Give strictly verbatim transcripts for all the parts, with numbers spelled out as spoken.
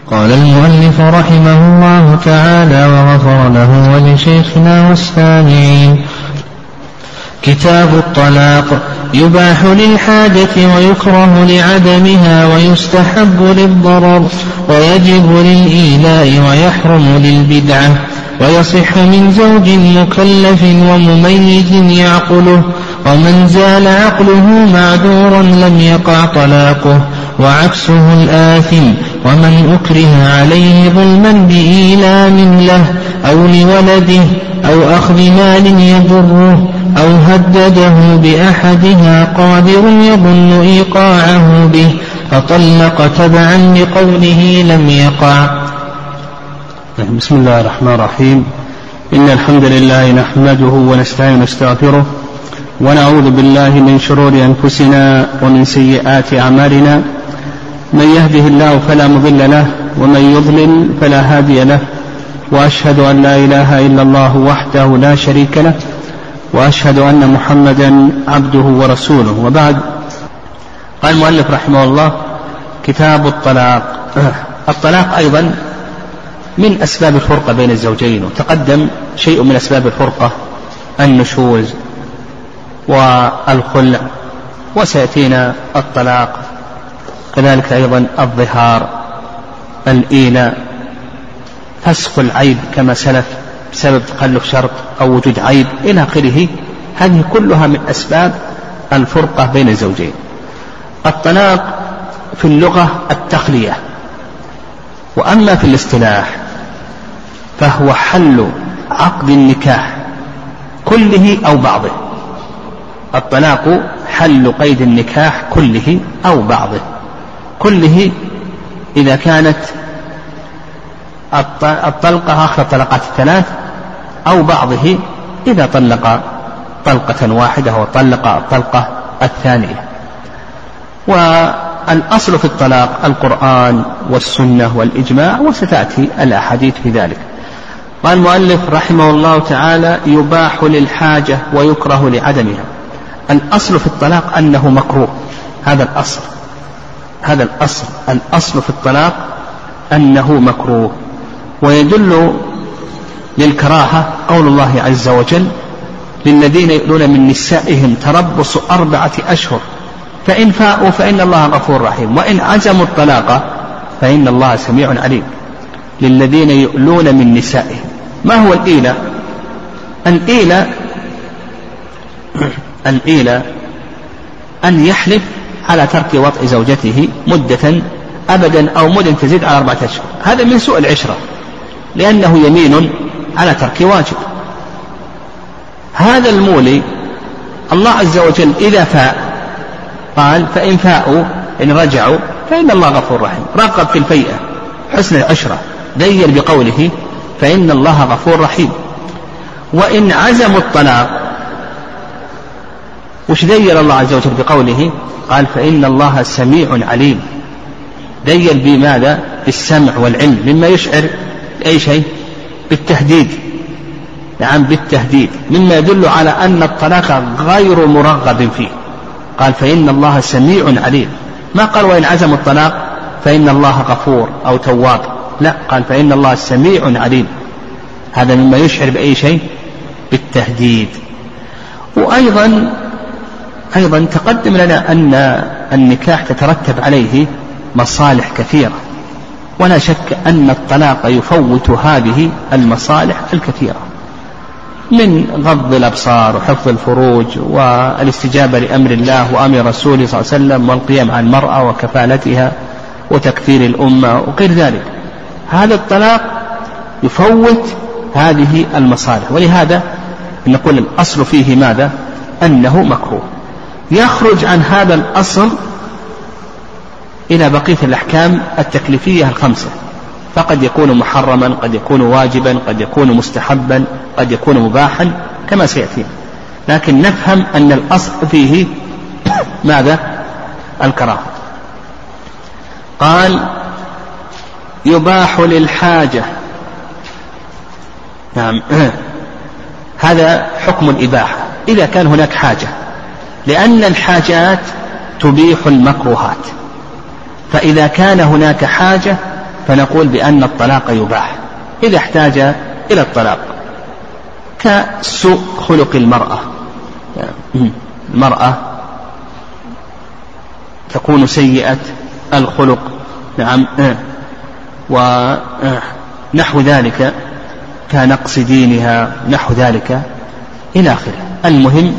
قال المؤلف رحمه الله تعالى وغفر له ولشيخنا والسامعين. كتاب الطلاق. يباح للحاجة ويكره لعدمها ويستحب للضرر ويجب للإيلاء ويحرم للبدعة، ويصح من زوج مكلف ومميز يعقله، ومن زال عقله معذورا لم يقع طلاقه، وعكسه الآثم، ومن أكره عليه ظلما بإيلام له أو لولده أو أخذ مال يضره أو هدده بأحدها قادر يظن إيقاعه به فطلق تبعا لقوله لم يقع. بسم الله الرحمن الرحيم. إن الحمد لله نحمده ونستعين ونستغفره ونعوذ بالله من شرور أنفسنا ومن سيئات أعمالنا، من يهده الله فلا مضل له ومن يضلل فلا هادي له، وأشهد أن لا إله إلا الله وحده لا شريك له، وأشهد أن محمدا عبده ورسوله، وبعد. قال المؤلف رحمه الله: كتاب الطلاق. الطلاق أيضا من أسباب الفرقة بين الزوجين، وتقدم شيء من أسباب الفرقة: النشوز والخلع، وسيأتينا الطلاق، كذلك أيضا الظهار، الإيلاء، فسخ العيب كما سلف بسبب تخلف شرط أو وجود عيب إلى آخره. هذه كلها من أسباب الفرقة بين الزوجين. الطلاق في اللغة التخلية، وأما في الاصطلاح فهو حل عقد النكاح كله أو بعضه. الطلاق حل قيد النكاح كله أو بعضه. كله إذا كانت الطلقة آخر الطلقات الثلاث، أو بعضه إذا طلق طلقة واحدة وطلق الطلقة الثانية. والأصل في الطلاق القرآن والسنة والإجماع، وستأتي الأحاديث في ذلك. قال المؤلف رحمه الله تعالى: يباح للحاجة ويكره لعدمها. الأصل في الطلاق أنه مكروه، هذا الأصل هذا الأصل الأصل في الطلاق أنه مكروه. ويدل للكراهة قول الله عز وجل: للذين يؤلون من نسائهم تربص أربعة أشهر فإن فاءوا فإن الله غفور رحيم وإن عزموا الطلاق فإن الله سميع عليم. للذين يؤلون من نسائهم. ما هو الإيلاء؟ الإيلاء الإيلاء أن يحلف على ترك وطئ زوجته مدة أبدا أو مدة تزيد على أربعة أشهر. هذا من سوء العشرة، لأنه يمين على ترك واجب. هذا المولي الله عز وجل إذا فاء قال: فإن فاءوا إن رجعوا فإن الله غفور رحيم. رغب في الفيئة، حسن العشرة، دين بقوله: فإن الله غفور رحيم. وإن عزموا الطلاق، وش دين الله عز وجل بقوله؟ قال: فإن الله سميع عليم. دين بماذا؟ بالسمع والعلم، مما يشعر أي شيء بالتهديد. نعم، بالتهديد، مما يدل على أن الطلاق غير مرغب فيه. قال: فإن الله سميع عليم. ما قال: وإن عزموا الطلاق فإن الله غفور أو تواب، لا، قال: فإن الله سميع عليم. هذا مما يشعر بأي شيء بالتهديد. وأيضا أيضا تقدم لنا أن النكاح تترتب عليه مصالح كثيرة، ولا شك أن الطلاق يفوت هذه المصالح الكثيرة، من غض الأبصار وحفظ الفروج والاستجابة لأمر الله وأمر رسوله صلى الله عليه وسلم، والقيام على المرأة وكفالتها وتكثير الأمة وغير ذلك. هذا الطلاق يفوت هذه المصالح، ولهذا نقول الأصل فيه ماذا؟ أنه مكروه. يخرج عن هذا الأصل إلى بقية الأحكام التكليفية الخمسة، فقد يكون محرما، قد يكون واجبا، قد يكون مستحبا، قد يكون مباحا كما سيأتي. لكن نفهم أن الأصل فيه ماذا؟ الكراهة. قال: يباح للحاجة. نعم، هذا حكم الإباحة إذا كان هناك حاجة، لأن الحاجات تبيح المكروهات. فإذا كان هناك حاجة فنقول بأن الطلاق يباح إذا احتاج إلى الطلاق، كسوء خلق المرأة. يعني المرأة تكون سيئة الخلق، نعم، ونحو ذلك، كنقص دينها، نحو ذلك إلى آخره. المهم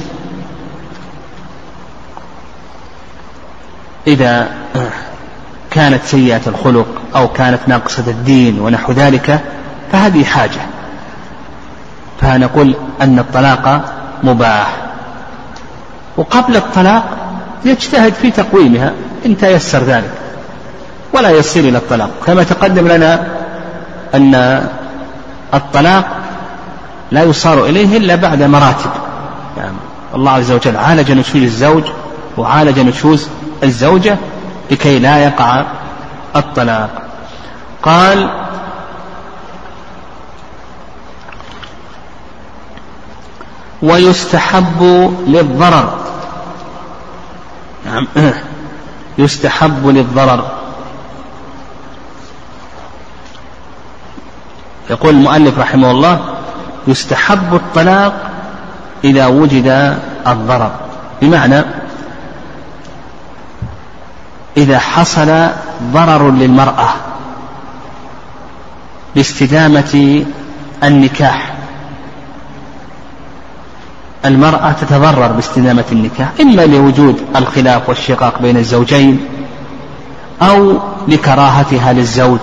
إذا كانت سيئة الخلق أو كانت ناقصة الدين ونحو ذلك فهذه حاجة، فنقول أن الطلاق مباح. وقبل الطلاق يجتهد في تقويمها إن تيسر ذلك ولا يصل إلى الطلاق، كما تقدم لنا أن الطلاق لا يصار إليه إلا بعد مراتب. يعني الله عز وجل عالج نشوز الزوج وعالج نشوز الزوجة لكي لا يقع الطلاق. قال: ويستحب للضرر، نعم، يستحب للضرر. يقول المؤلف رحمه الله: يستحب الطلاق إذا وجد الضرر، بمعنى إذا حصل ضرر للمرأة باستدامة النكاح. المرأة تتضرر باستدامة النكاح، إما لوجود الخلاف والشقاق بين الزوجين، أو لكراهتها للزوج،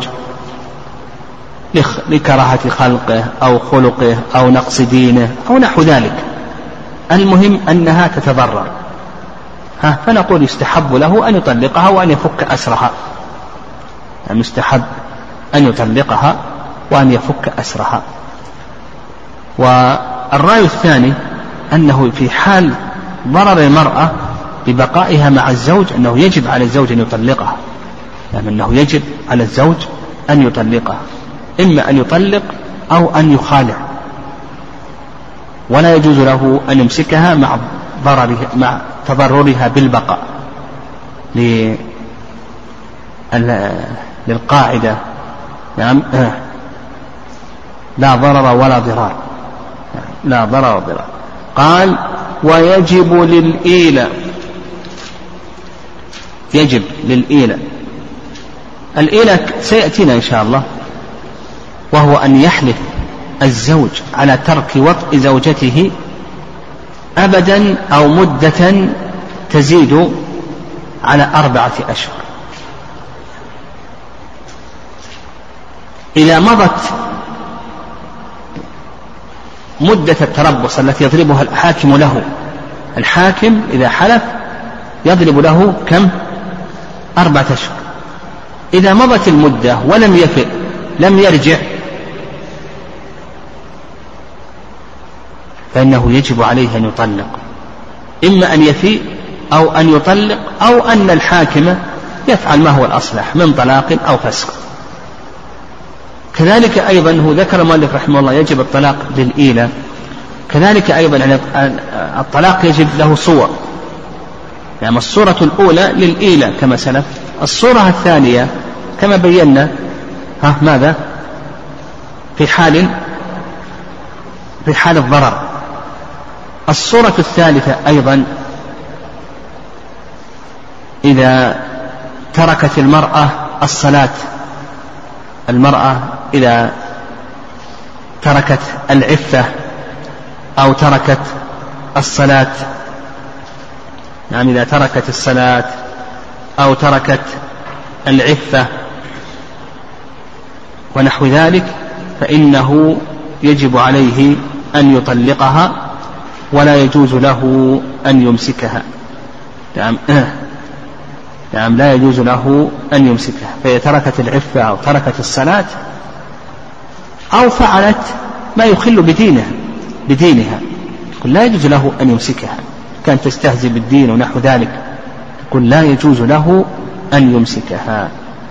لكراهة خلقه أو خلقه أو نقص دينه أو نحو ذلك. المهم أنها تتضرر، ها، فنقول يستحب له أن يطلقها وأن يفك أسرها. يعني يستحب أن يطلقها وأن يفك أسرها. والرأي الثاني أنه في حال ضرر المرأة ببقائها مع الزوج أنه يجب على الزوج أن يطلقها، يعني أنه يجب على الزوج أن يطلقها، إما أن يطلق أو أن يخالع، ولا يجوز له أن يمسكها مع ضررها، مع تضررها بالبقاء، للقاعدة، نعم، لا ضرر ولا ضرار، لا ضرر ولا ضرار. قال: ويجب للإيلة، يجب للإيلة. الإيلة سيأتينا إن شاء الله، وهو أن يحلف الزوج على ترك وطء زوجته أبدا أو مدة تزيد على أربعة أشهر. إذا مضت مدة التربص التي يضربها الحاكم له، الحاكم إذا حلف يضرب له كم؟ أربعة أشهر. إذا مضت المدة ولم يفئ، لم يرجع، فإنه يجب عليه أن يطلق، إما أن يفيء أو أن يطلق، أو أن الحاكم يفعل ما هو الأصلح من طلاق أو فسخ. كذلك أيضا هو ذكر المؤلف رحمه الله يجب الطلاق للإيلة. كذلك أيضا الطلاق يجب له صور، يعني الصورة الأولى للإيلة كما سلف، الصورة الثانية كما بينا ها ماذا في حال في حال الضرر. الصورة الثالثة أيضا إذا تركت المرأة الصلاة، المرأة إذا تركت العفة أو تركت الصلاة، نعم، إذا تركت الصلاة أو تركت العفة ونحو ذلك، فإنه يجب عليه أن يطلقها ولا يجوز له أن يمسكها. نعم، نعم، لا يجوز له أن يمسكها. فإذا تركت العفة أو تركت الصلاة أو فعلت ما يخل بدينها بدينها يقول لا يجوز له أن يمسكها، كانت تستهزئ بالدين ونحو ذلك، يقول لا يجوز له أن يمسكها.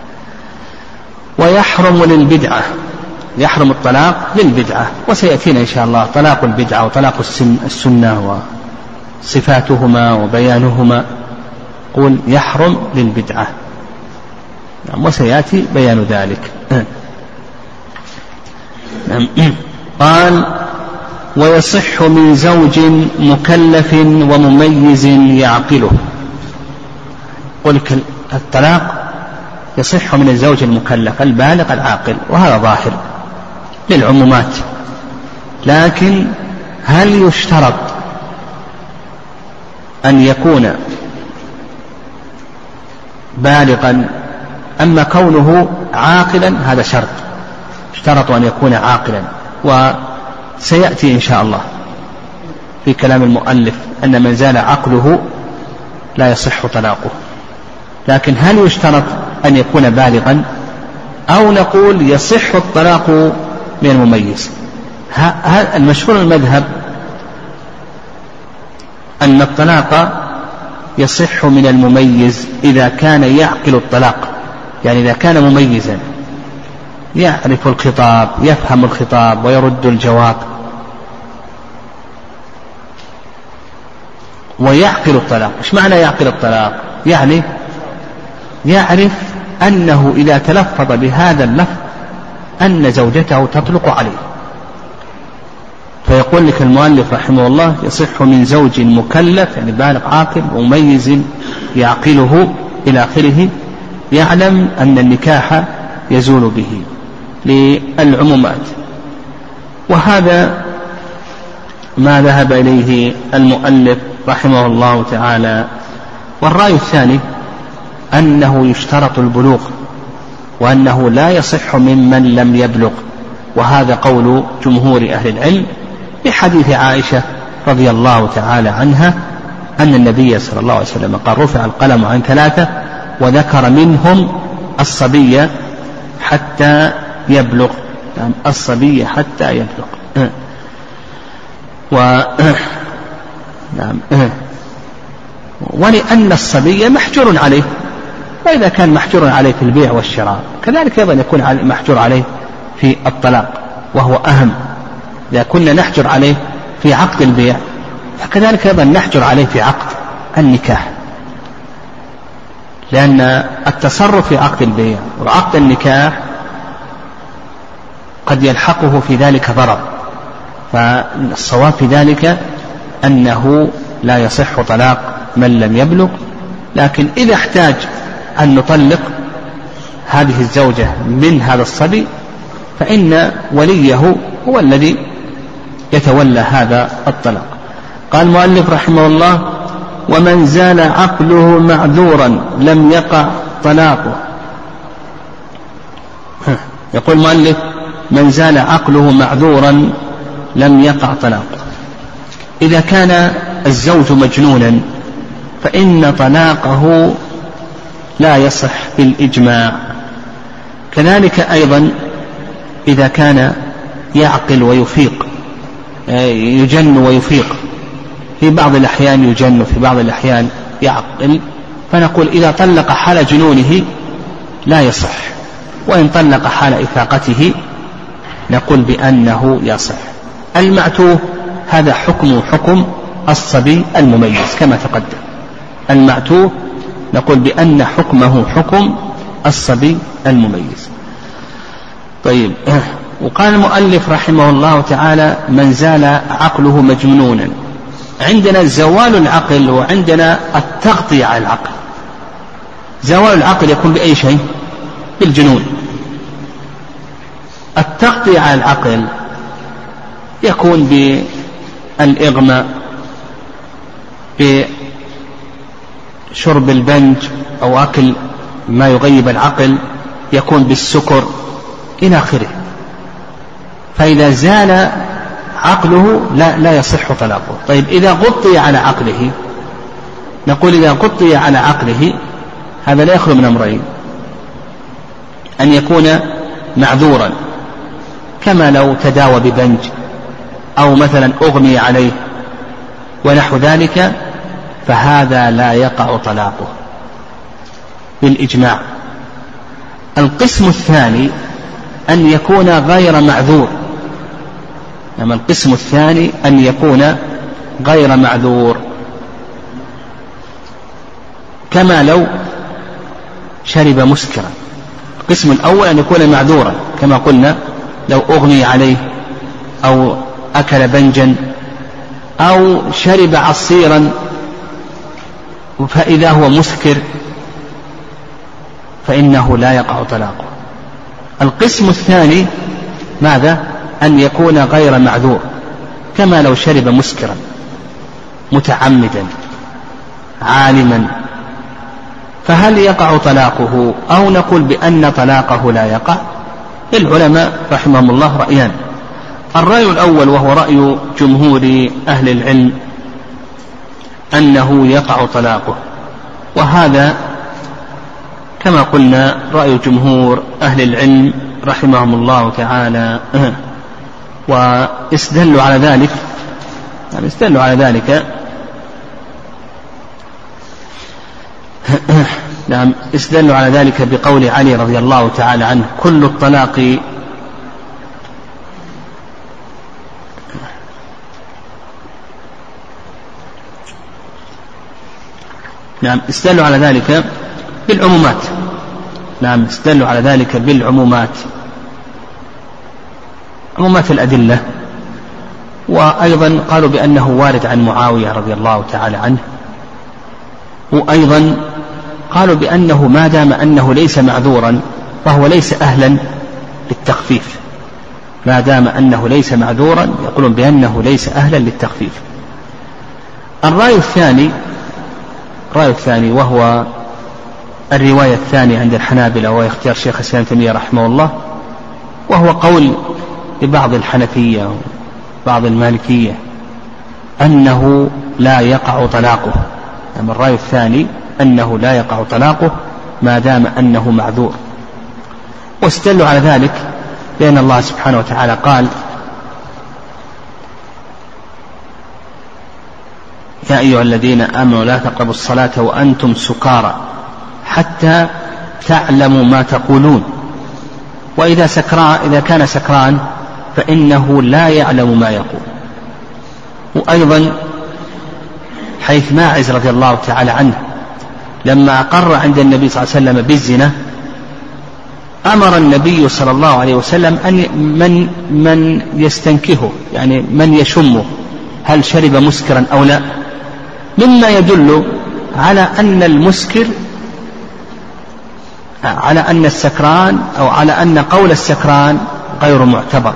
ويحرم للبدعة، يحرم الطلاق للبدعة، وسيأتينا إن شاء الله طلاق البدعة وطلاق السنة وصفاتهما وبيانهما. قل يحرم للبدعة. وسيأتي بيان ذلك. قال ويصح من زوج مكلف ومميز يعقله. قل الطلاق يصح من الزوج المكلف البالغ العاقل، وهذا ظاهر للعمومات، لكن هل يشترط أن يكون بالغا؟ أما كونه عاقلا هذا شرط، اشترط أن يكون عاقلا، وسيأتي إن شاء الله في كلام المؤلف أن من زال عقله لا يصح طلاقه. لكن هل يشترط أن يكون بالغا، أو نقول يصح الطلاق من المميز؟ المشهور المذهب أن الطلاق يصح من المميز إذا كان يعقل الطلاق، يعني إذا كان مميزا يعرف الخطاب، يفهم الخطاب ويرد الجواب ويعقل الطلاق. إيش معنى يعقل الطلاق؟ يعني يعرف أنه إذا تلفظ بهذا اللفظ أن زوجته تطلق عليه. فيقول لك المؤلف رحمه الله يصح من زوج مكلف، يعني بالغ عاقل ومميز يعقله إلى آخره، يعلم أن النكاح يزول به للعمومات. وهذا ما ذهب إليه المؤلف رحمه الله تعالى. والرأي الثاني أنه يشترط البلوغ، وأنه لا يصح ممن لم يبلغ، وهذا قول جمهور أهل العلم بحديث عائشة رضي الله تعالى عنها أن النبي صلى الله عليه وسلم قال رفع القلم عن ثلاثة وذكر منهم الصبي حتى يبلغ، يعني الصبي حتى يبلغ. و نعم ولأن الصبي محجور عليه، وإذا كان محجور عليه في البيع والشراء كذلك أيضا يكون محجور عليه في الطلاق، وهو أهم. إذا كنا نحجر عليه في عقد البيع فكذلك أيضا نحجر عليه في عقد النكاح، لأن التصرف في عقد البيع وعقد النكاح قد يلحقه في ذلك ضرر. فالصواب في ذلك أنه لا يصح طلاق من لم يبلغ. لكن إذا احتاج أن نطلق هذه الزوجة من هذا الصبي فإن وليه هو الذي يتولى هذا الطلاق. قال المؤلف رحمه الله ومن زال عقله معذورا لم يقع طلاقه. يقول المؤلف من زال عقله معذورا لم يقع طلاقه. إذا كان الزوج مجنونا فإن طلاقه لا يصح بالإجماع. كذلك أيضا إذا كان يعقل ويفيق، يجن ويفيق، في بعض الأحيان يجن وفي بعض الأحيان يعقل، فنقول إذا طلق حال جنونه لا يصح، وإن طلق حال إفاقته نقول بأنه يصح. المعتوه هذا حكم حكم الصبي المميز كما تقدم. المعتوه نقول بأن حكمه حكم الصبي المميز. طيب، وقال المؤلف رحمه الله تعالى من زال عقله مجنونا. عندنا زوال العقل وعندنا التغطية على العقل. زوال العقل يكون بأي شيء؟ بالجنون. التغطية على العقل يكون بالإغماء، بشرب البنج أو أكل ما يغيب العقل، يكون بالسكر إلى آخره. فإذا زال عقله لا, لا يصح طلاقه. طيب إذا غطي على عقله، نقول إذا غطي على عقله هذا لا يخلو من أمرين: أن يكون معذورا كما لو تداوى ببنج أو مثلا أغمي عليه ونحو ذلك، فهذا لا يقع طلاقه بالإجماع. القسم الثاني أن يكون غير معذور. أما القسم الثاني أن يكون غير معذور، كما لو شرب مسكرا القسم الأول أن يكون معذورا كما قلنا، لو أغمي عليه أو أكل بنجا أو شرب عصيرا فإذا هو مسكر فإنه لا يقع طلاقه. القسم الثاني ماذا؟ أن يكون غير معذور، كما لو شرب مسكرا متعمدا عالما، فهل يقع طلاقه أو نقول بأن طلاقه لا يقع؟ العلماء رحمهم الله رأيان. الرأي الأول وهو رأي جمهور أهل العلم أنه يقع طلاقه، وهذا كما قلنا رأي جمهور أهل العلم رحمهم الله تعالى، واستدلوا على ذلك يعني استدلوا على ذلك نعم استدلوا على ذلك بقول علي رضي الله تعالى عنه: كل الطلاق نعم استدلوا على ذلك بالعمومات نعم استدلوا على ذلك بالعمومات عمومات الأدلة، وأيضا قالوا بأنه وارد عن معاوية رضي الله تعالى عنه، وأيضا قالوا بأنه ما دام أنه ليس معذورا فهو ليس أهلا للتخفيف، ما دام أنه ليس معذورا يقولون بأنه ليس أهلا للتخفيف. الرأي الثاني الرأي الثاني وهو الرواية الثانية عند الحنابلة، وهو اختيار شيخ الإسلام ابن تيمية رحمه الله، وهو قول لبعض الحنفية وبعض المالكية أنه لا يقع طلاقه. أما الرأي الثاني أنه لا يقع طلاقه ما دام أنه معذور، واستدلوا على ذلك لأن الله سبحانه وتعالى قال: يا أيها الذين آمنوا لا تقربوا الصلاة وأنتم سكارى حتى تعلموا ما تقولون، وإذا سكران إذا كان سكران فإنه لا يعلم ما يقول. وأيضا حيث ماعز رضي الله تعالى عنه لما أقر عند النبي صلى الله عليه وسلم بالزنا أمر النبي صلى الله عليه وسلم أن من من يستنكهه يعني من يشمه هل شرب مسكرا أو لا، مما يدل على أن المسكر على أن السكران أو على أن قول السكران غير معتبر.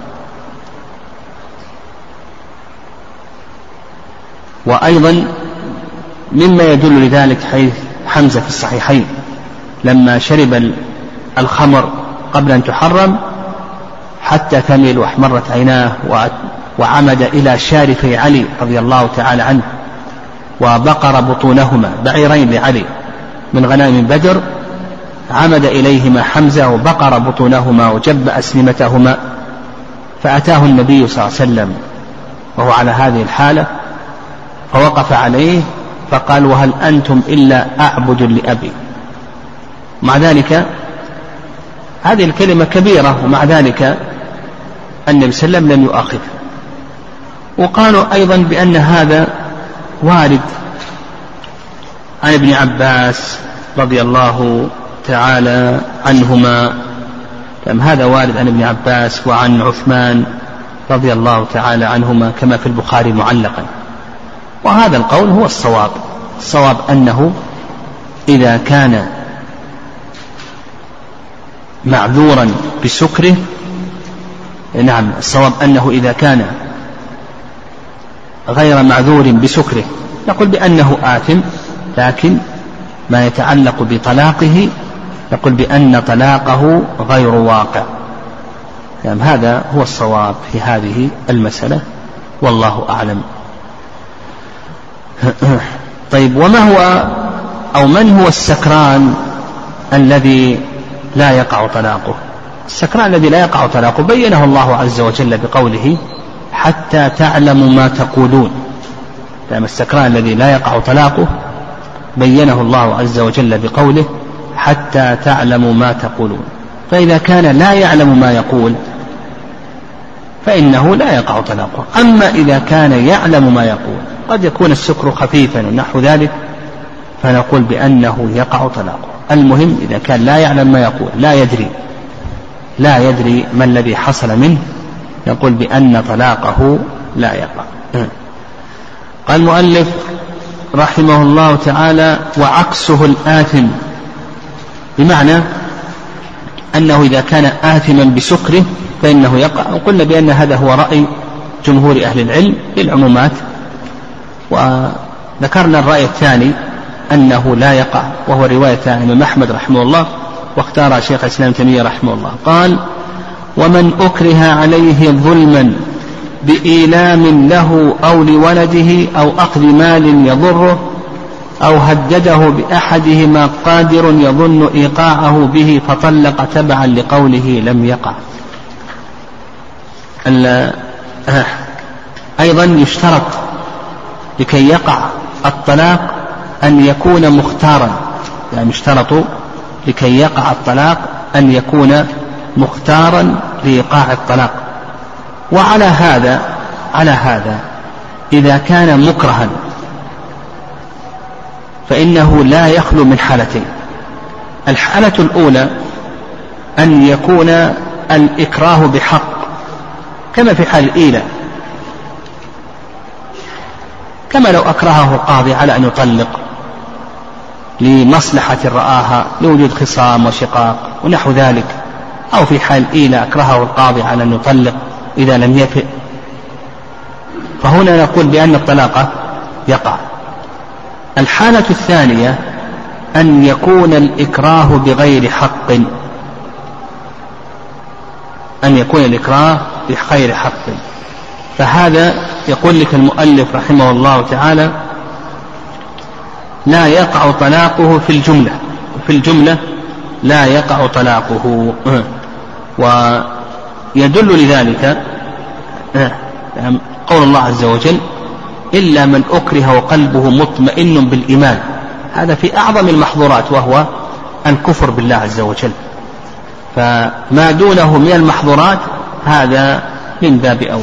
وأيضا مما يدل لذلك حيث حمزة في الصحيحين لما شرب الخمر قبل أن تحرم حتى ثمل واحمرت عيناه وعمد إلى شارفي علي رضي الله تعالى عنه وبقر بطونهما بعيرين لعلي من غنائم بدر، عمد إليهما حمزة وبقر بطونهما وجب أسلمتهما، فأتاه النبي صلى الله عليه وسلم وهو على هذه الحالة فوقف عليه فقال: وهل أنتم إلا أعبد لأبي. مع ذلك هذه الكلمة كبيرة، ومع ذلك النبي صلى الله عليه وسلم لم يؤاخذه. وقالوا أيضا بأن هذا وارد عن ابن عباس رضي الله تعالى عنهما، هذا وارد عن ابن عباس وعن عثمان رضي الله تعالى عنهما كما في البخاري معلقا. وهذا القول هو الصواب، الصواب أنه إذا كان معذورا بسكره، نعم الصواب أنه إذا كان غير معذور بسكره نقول بأنه آثم، لكن ما يتعلق بطلاقه نقول بأن طلاقه غير واقع. يعني هذا هو الصواب في هذه المسألة والله أعلم. طيب، وما هو أو من هو السكران الذي لا يقع طلاقه؟ السكران الذي لا يقع طلاقه بينه الله عز وجل بقوله: حتى تعلموا ما تقولون. لأن السكران الذي لا يقع طلاقه بينه الله عز وجل بقوله: حتى تعلموا ما تقولون. فإذا كان لا يعلم ما يقول فإنه لا يقع طلاقه. أما إذا كان يعلم ما يقول قد يكون السكر خفيفا ونحو ذلك فنقول بأنه يقع طلاقه. المهم إذا كان لا يعلم ما يقول، لا يدري لا يدري ما الذي حصل منه، يقول بأن طلاقه لا يقع. قال المؤلف رحمه الله تعالى: وعكسه الآثم، بمعنى أنه إذا كان آثما بسكره فإنه يقع. وقلنا بأن هذا هو رأي جمهور أهل العلم للعمومات، وذكرنا الرأي الثاني أنه لا يقع، وهو رواية عن الإمام أحمد رحمه الله، واختار شيخ الإسلام تيمية رحمه الله. قال: ومن أكره عليه ظلما بإيلام له أو لولده أو أخذ مال يضره أو هدده بأحدهما قادر يظن إيقاعه به فطلق تبعا لقوله لم يقع. أيضا يشترط لكي يقع الطلاق أن يكون مختارا، يعني يشترط لكي يقع الطلاق أن يكون مختارا لإيقاع الطلاق. وعلى هذا على هذا إذا كان مكرها فإنه لا يخلو من حالتين. الحالة الأولى أن يكون الإكراه بحق، كما في حال الإيلاء، كما لو أكرهه القاضي على أن يطلق لمصلحة رآها لوجود خصام وشقاق ونحو ذلك، أو في حال الإيلاء أكرهه القاضي على أن يطلق إذا لم يفئ، فهنا نقول بأن الطلاق يقع. الحالة الثانية أن يكون الإكراه بغير حق، أن يكون الإكراه بغير حق، فهذا يقول لك المؤلف رحمه الله تعالى: لا يقع طلاقه في الجملة، في الجملة لا يقع طلاقه. ويدل لذلك قول الله عز وجل: إلا من أكره وقلبه مطمئن بالإيمان. هذا في أعظم المحظورات، وهو الكفر بالله عز وجل، فما دونه من المحظورات هذا من باب أولى.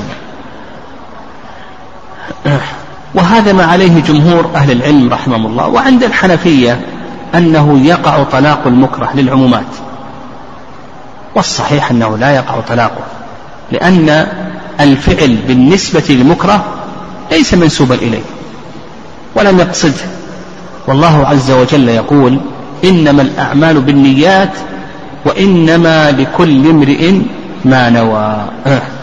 وهذا ما عليه جمهور أهل العلم رحمهم الله. وعند الحنفية أنه يقع طلاق المكره للعمومات، والصحيح أنه لا يقع طلاقه، لأن الفعل بالنسبة للمكره ليس منسوبا إليه ولم يقصده، والله عز وجل يقول: إنما الأعمال بالنيات وإنما لكل امرئ ما نوى.